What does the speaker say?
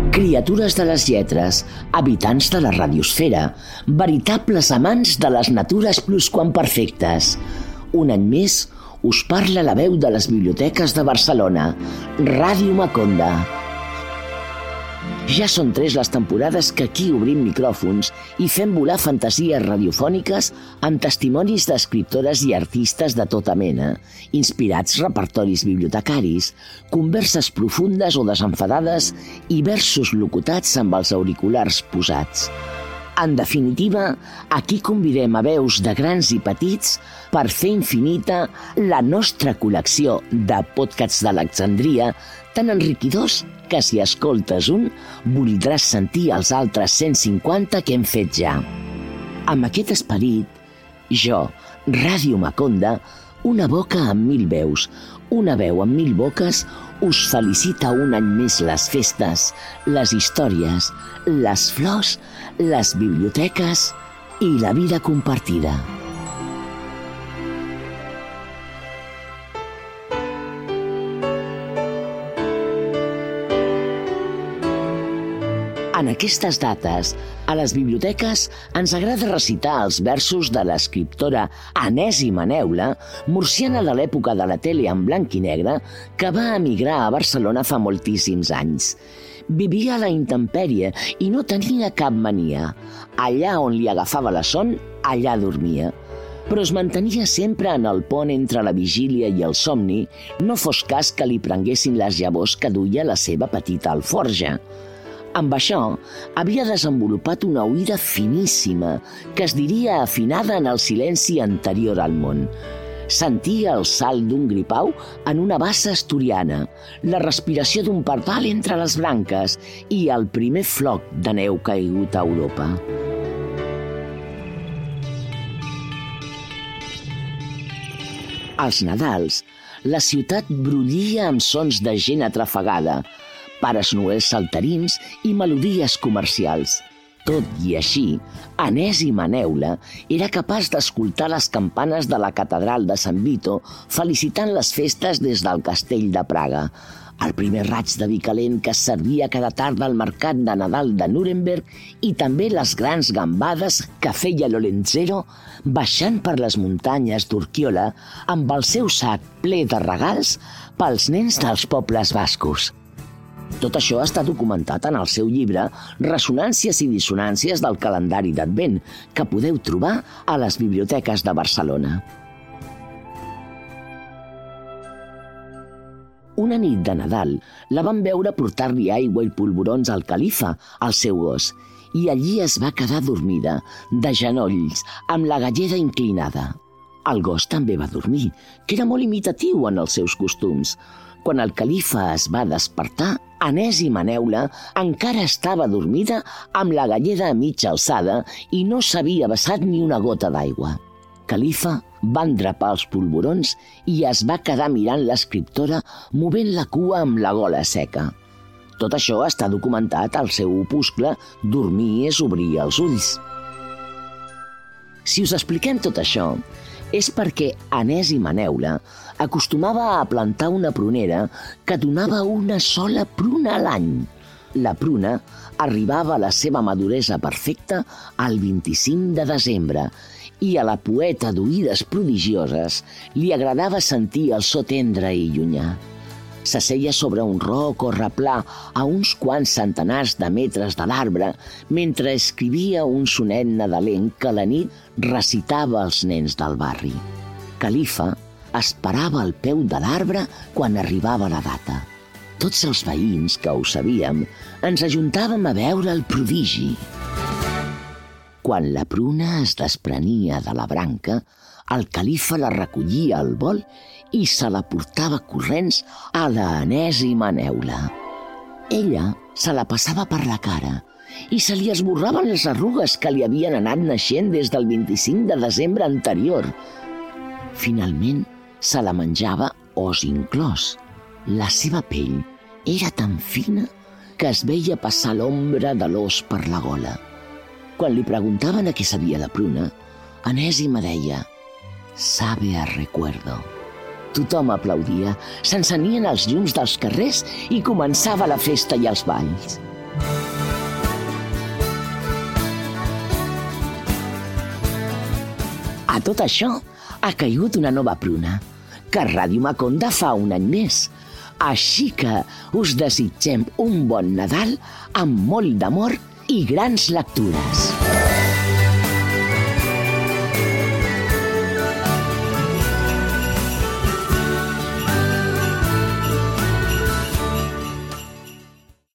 Criatures de les lletres, habitants de la radiosfera, veritables amants de les natures plusquamperfectes. Un any més us parla la veu de les biblioteques de Barcelona, Ràdio Maconda. Ja són 3 les temporades que aquí obrim micròfons i fem volar fantasies radiofòniques amb testimonis d'escriptores i artistes de tota mena, inspirats repertoris bibliotecaris, converses profundes o desenfadades i versos locutats amb els auriculars posats. En definitiva, aquí convidem a veus de grans i petits per fer infinita la nostra col·lecció de podcasts d'Alexandria, tan enriquidors que si escoltes un, voldràs sentir els altres 150 que hem fet ja. Amb aquest esperit, jo, Ràdio Maconda, una boca amb 1000 veus, una veu amb 1000 boques, us felicita un any més les festes, les històries, les flors, les biblioteques i la vida compartida. En aquestes dates, a les biblioteques ens agrada recitar els versos de l'escriptora Anèsima Neula, murciana de l'època de la tele en blanc i negre, que va emigrar a Barcelona fa moltíssims anys. Vivia a la intempèrie i no tenia cap mania. Allà on li agafava la son, allà dormia. Però es mantenia sempre en el pont entre la vigília i el somni, no fos cas que li prenguessin les llavors que duia la seva petita alforja. Amb això, havia desenvolupat una oïda finíssima que es diria afinada en el silenci anterior al món. Sentia el salt d'un gripau en una bassa asturiana, la respiració d'un pardal entre les branques i el primer floc de neu caigut a Europa. Als Nadals, la ciutat brollia amb sons de gent atrafegada, pares noels saltarins i melodies comercials. Tot i així, Anèsima Neula era capaç d'escoltar les campanes de la catedral de Sant Vito felicitant les festes des del castell de Praga, el primer raig de vi calent que es servia cada tarda al mercat de Nadal de Nuremberg i també les grans gambades que feia l'Olenzero baixant per les muntanyes d'Urquiola amb el seu sac ple de regals pels nens dels pobles bascos. Tot això està documentat en el seu llibre Ressonàncies i dissonàncies del calendari d'Advent, que podeu trobar a les biblioteques de Barcelona. Una nit de Nadal la van veure portar-li aigua i polvorons al califa, al seu gos, i allí es va quedar dormida, de genolls, amb la galleda inclinada. El gos també va dormir, que era molt imitatiu en els seus costums. Quan el califa es va despertar, Anèsima Neula encara estava dormida amb la galleda a mitja alçada i no s'havia vessat ni una gota d'aigua. Califa va endrapar els polvorons i es va quedar mirant l'escriptora movent la cua amb la gola seca. Tot això està documentat al seu opuscle Dormir és obrir els ulls. Si us expliquem tot això, és perquè Anèsima Neula acostumava a plantar una prunera que donava una sola pruna a l'any. La pruna arribava a la seva maduresa perfecta el 25 de desembre i a la poeta d'oïdes prodigioses li agradava sentir el so tendre i llunyà. S'asseia sobre un roc o replà a uns quants centenars de metres de l'arbre mentre escrivia un sonet nadalenc que a la nit recitava als nens del barri. Califa esperava al peu de l'arbre quan arribava la data. Tots els veïns, que ho sabíem, ens ajuntàvem a veure el prodigi. Quan la pruna es desprenia de la branca, el califa la recollia al vol i se la portava corrents a la Anèsima Neula. Ella se la passava per la cara i se li esborraven les arrugues que li havien anat naixent des del 25 de desembre anterior. Finalment, se la menjava os inclòs. La seva pell era tan fina que es veia passar l'ombra de l'os per la gola. Quan li preguntaven a què sabia la pruna, Anèsima deia: «Sabe a recuerdo». Tothom aplaudia, s'encenien els llums dels carrers i començava la festa i els balls. A tot això ha caigut una nova pruna, que Ràdio Maconda fa un any més. Així que us desitgem un bon Nadal amb molt d'amor i grans lectures.